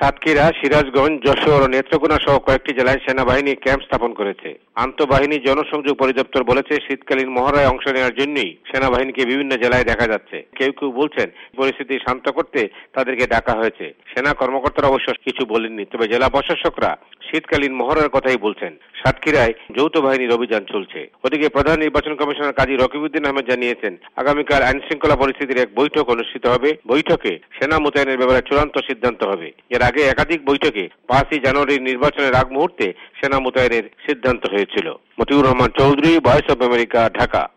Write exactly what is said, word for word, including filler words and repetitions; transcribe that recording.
সাতক্ষীরা, সিরাজগঞ্জ, যশোর ও নেত্রকোনা সহ কয়েকটি জেলায় সেনাবাহিনী ক্যাম্প স্থাপন করেছে। আন্তঃবাহিনী জনসংযোগ পরিদপ্তর বলেছে, শীতকালীন মহড়ায় অংশ নেওয়ার জন্যই সেনাবাহিনীকে বিভিন্ন জেলায় দেখা যাচ্ছে। কেউ কেউ বলছেন পরিস্থিতি শান্ত করতে তাদেরকে ডাকা হয়েছে। সেনা কর্মকর্তারা অবশ্য কিছু বলেননি, তবে জেলা প্রশাসকরা শীতকালীন মহড়ার কথাই বলছেন। সাতক্ষীরায় যৌথ বাহিনীর অভিযান চলছে। ওদিকে প্রধান নির্বাচন কমিশনার কাজী রকিবউদ্দিন আহমেদ জানিয়েছেন, আগামীকাল আইন শৃঙ্খলা পরিস্থিতির এক বৈঠক অনুষ্ঠিত হবে। বৈঠকে সেনা মোতায়েনের ব্যাপারে চূড়ান্ত সিদ্ধান্ত হবে। এর আগে একাধিক বৈঠকে পাঁচই জানুয়ারির নির্বাচনের আগ মুহূর্তে সেনা মোতায়েনের সিদ্ধান্ত হয়েছিল। Motiur Rahman Chowdhury, Voice of America, Dhaka.